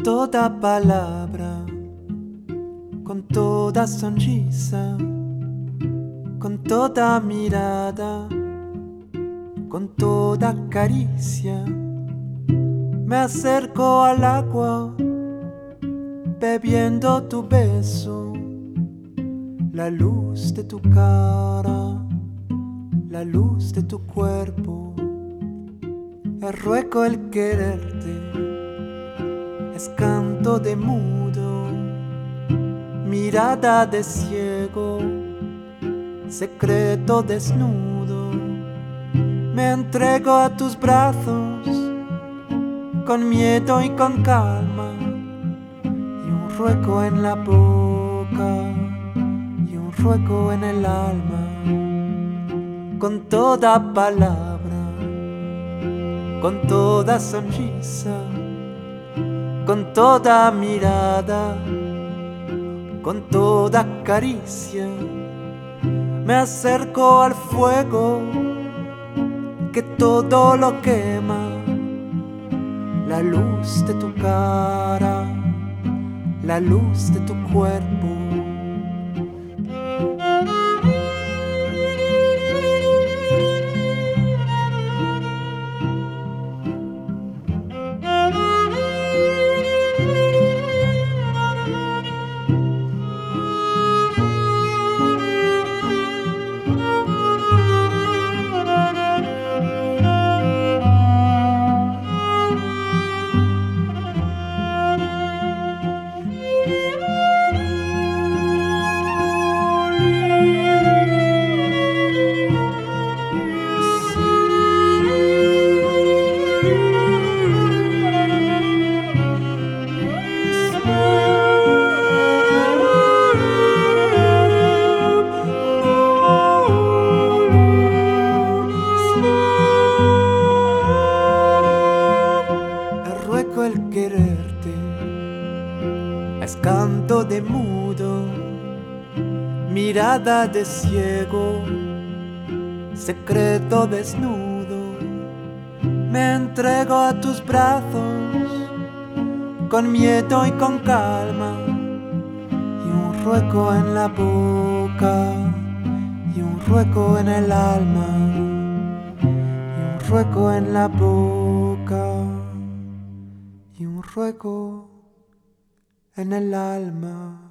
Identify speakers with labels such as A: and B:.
A: toda palabra, con toda sonrisa, con toda mirada, con toda caricia. Me acerco al agua, bebiendo tu beso, la luz de tu cara, la luz de tu cuerpo. Es ruego el quererte, es canto de mudo, mirada de ciego, secreto desnudo. Me entrego a tus brazos, con miedo y con calma, y un ruego en la boca, y un ruego en el alma, con toda palabra, con toda sonrisa, con toda mirada, con toda caricia. Me acerco al fuego que todo lo quema, la luz de tu cara, la luz de tu cuerpo. El quererte es canto de mudo, mirada de ciego, secreto desnudo. Me entrego a tus brazos, con miedo y con calma, y un ruego en la boca, y un ruego en el alma, y un ruego en la boca, y un ruego en el alma.